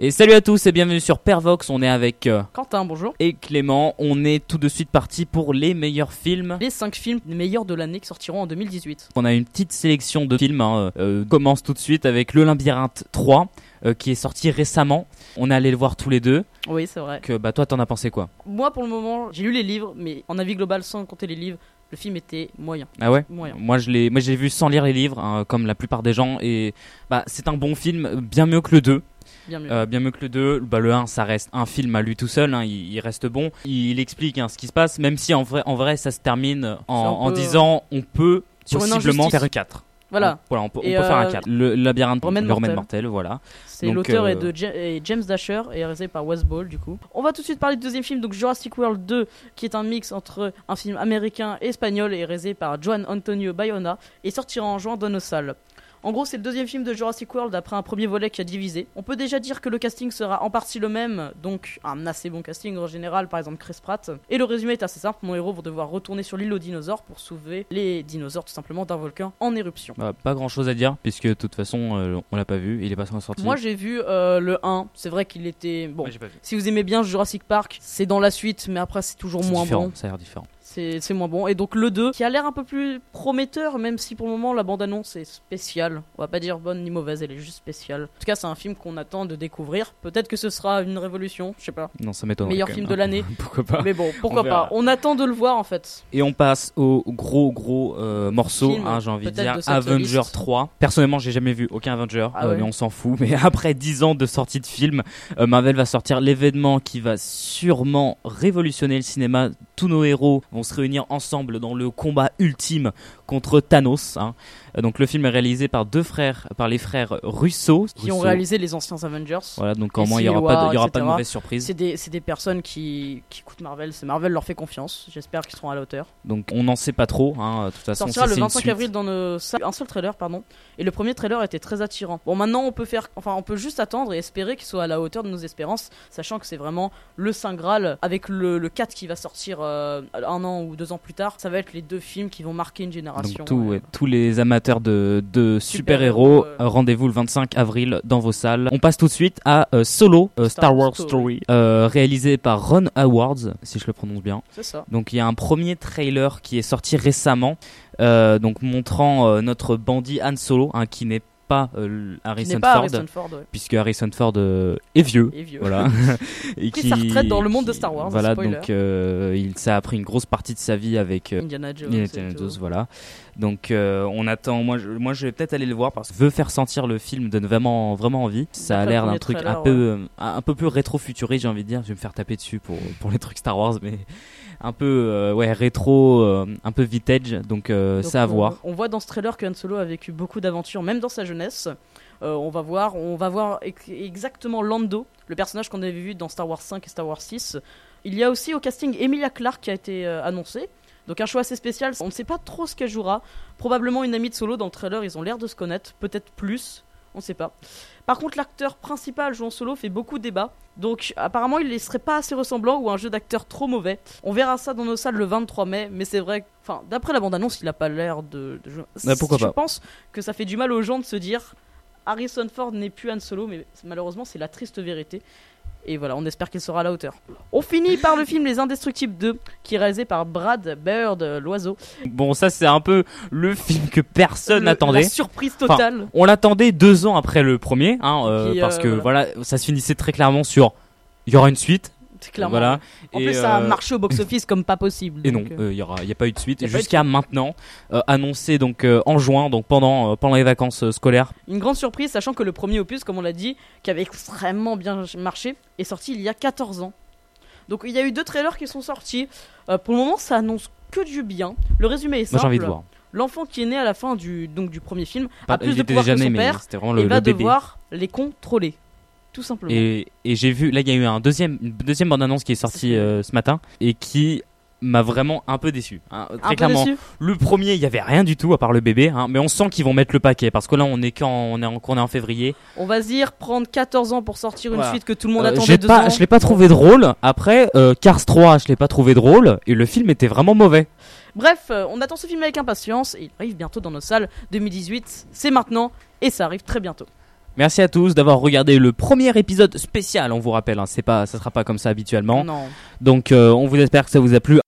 Et salut à tous et bienvenue sur Pervox, on est avec Quentin, bonjour. Et Clément, on est tout de suite parti pour les meilleurs films. Les 5 films les meilleurs de l'année qui sortiront en 2018. On a une petite sélection de films, commence tout de suite avec Le Labyrinthe 3 qui est sorti récemment. On est allé le voir tous les deux. Oui, c'est vrai. Toi t'en as pensé quoi? Moi pour le moment, j'ai lu les livres, mais en avis global sans compter les livres, le film était moyen. Ah ouais? Moyen. Moi j'ai vu sans lire les livres, comme la plupart des gens, et c'est un bon film, bien mieux que le 2. Bien mieux. Bien mieux que le 2. Le 1 ça reste un film à lui tout seul, il reste bon. Il explique ce qui se passe, même si en vrai ça se termine en disant on peut possiblement faire un 4. Voilà. On peut faire un 4. Le Labyrinthe, le Remède Mortel, voilà. C'est l'auteur est James Dasher et réalisé par Wes Ball du coup. On va tout de suite parler du deuxième film, donc Jurassic World 2, qui est un mix entre un film américain et espagnol et réalisé par Juan Antonio Bayona et sortira en juin dans nos salles. En gros, c'est le deuxième film de Jurassic World après un premier volet qui a divisé. On peut déjà dire que le casting sera en partie le même, donc un assez bon casting en général, par exemple Chris Pratt. Et le résumé est assez simple, nos héros vont devoir retourner sur l'île aux dinosaures pour sauver les dinosaures tout simplement d'un volcan en éruption. Pas grand chose à dire, puisque de toute façon on l'a pas vu, il est pas sorti. Moi j'ai vu le 1, c'est vrai qu'il était... Bon, j'ai pas vu. Si vous aimez bien Jurassic Park, c'est dans la suite, mais après c'est toujours moins différent, bon. Ça a l'air différent. C'est moins bon. Et donc le 2, qui a l'air un peu plus prometteur, même si pour le moment la bande-annonce est spéciale. On va pas dire bonne ni mauvaise, elle est juste spéciale. En tout cas, c'est un film qu'on attend de découvrir. Peut-être que ce sera une révolution, je sais pas. Non, ça m'étonne. Meilleur film de l'année. Pourquoi pas. Mais bon, pourquoi pas. On attend de le voir en fait. Et on passe au gros morceau, j'ai envie de dire, Avenger 3. Personnellement, j'ai jamais vu aucun Avenger, mais on s'en fout. Mais après 10 ans de sortie de film, Marvel va sortir l'événement qui va sûrement révolutionner le cinéma. Tous nos héros vont se réunir ensemble dans le combat ultime contre Thanos. Donc le film est réalisé par les frères Russo qui ont réalisé les anciens Avengers. Voilà, donc au moins il y aura pas de mauvaise surprise. C'est des personnes qui écoutent Marvel, Marvel leur fait confiance. J'espère qu'ils seront à la hauteur. Donc on n'en sait pas trop, de toute façon. Sortira le 25 avril dans nos salles. Un seul trailer, pardon. Et le premier trailer était très attirant. Bon, maintenant on peut juste attendre et espérer qu'il soit à la hauteur de nos espérances, sachant que c'est vraiment le Saint Graal avec le 4 qui va sortir 1 an ou 2 ans plus tard. Ça va être les 2 films qui vont marquer une génération. Donc tous les amateurs de super-héros, rendez-vous le 25 avril dans vos salles. On passe tout de suite à Solo, Star Wars Story, réalisé par Ron Howard, si je le prononce bien. C'est ça. Donc il y a un premier trailer qui est sorti récemment, donc montrant notre bandit Han Solo, qui n'est pas Harrison Ford, puisque Harrison Ford est vieux. Voilà. Et qui sa retraite dans le monde de Star Wars. Voilà, spoiler. donc ça a pris une grosse partie de sa vie avec Indiana Jones, voilà. Donc on attend. Moi je vais peut-être aller le voir parce que je veux faire sentir le film, donne vraiment envie. Ça a l'air d'un truc un peu plus rétro-futuriste, j'ai envie de dire. Je vais me faire taper dessus pour les trucs Star Wars, mais un peu rétro, un peu vintage, donc ça à voir. On voit dans ce trailer que Han Solo a vécu beaucoup d'aventures, même dans sa jeunesse. On va voir exactement Lando, le personnage qu'on avait vu dans Star Wars 5 et Star Wars 6. Il y a aussi au casting Emilia Clarke qui a été annoncée. Donc un choix assez spécial, on ne sait pas trop ce qu'elle jouera. Probablement une amie de Solo, dans le trailer ils ont l'air de se connaître, peut-être plus, on ne sait pas. Par contre l'acteur principal jouant Solo fait beaucoup de débats. Donc apparemment il ne serait pas assez ressemblant ou un jeu d'acteur trop mauvais. On verra ça dans nos salles le 23 mai, mais c'est vrai, d'après la bande-annonce il n'a pas l'air de jouer. Pourquoi pas. Je pense que ça fait du mal aux gens de se dire Harrison Ford n'est plus Han Solo, mais malheureusement c'est la triste vérité. Et voilà, on espère qu'il sera à la hauteur. On finit par le film Les Indestructibles 2, qui est réalisé par Brad Bird, l'oiseau. Bon, ça c'est un peu le film que personne n'attendait. La surprise totale. On l'attendait 2 ans après le premier, parce que voilà, ça se finissait très clairement sur il y aura une suite. Clairement. Voilà. En plus, ça a marché au box-office comme pas possible. Et donc, non, il y a pas eu de suite. Jusqu'à maintenant, annoncé donc en juin, donc pendant les vacances scolaires. Une grande surprise, sachant que le premier opus, comme on l'a dit, qui avait extrêmement bien marché, est sorti il y a 14 ans. Donc il y a eu 2 trailers qui sont sortis. Pour le moment, ça annonce que du bien. Le résumé est simple. Moi, j'ai envie de voir. L'enfant qui est né à la fin du premier film a plus de pouvoir que son père et va devoir les contrôler. Tout simplement. Et j'ai vu, là il y a eu une deuxième bande-annonce qui est sortie ce matin et qui m'a vraiment un peu déçu. Très clairement. Déçu. Le premier, il y avait rien du tout à part le bébé, mais on sent qu'ils vont mettre le paquet parce que là on est en février. On va dire prendre 14 ans pour sortir une suite que tout le monde attendait 2 ans. Je l'ai pas trouvé drôle. Après Cars 3, je l'ai pas trouvé drôle et le film était vraiment mauvais. Bref, on attend ce film avec impatience et il arrive bientôt dans nos salles. 2018, c'est maintenant et ça arrive très bientôt. Merci à tous d'avoir regardé le premier épisode spécial, on vous rappelle, hein, ça sera pas comme ça habituellement. Non. Donc on vous espère que ça vous a plu.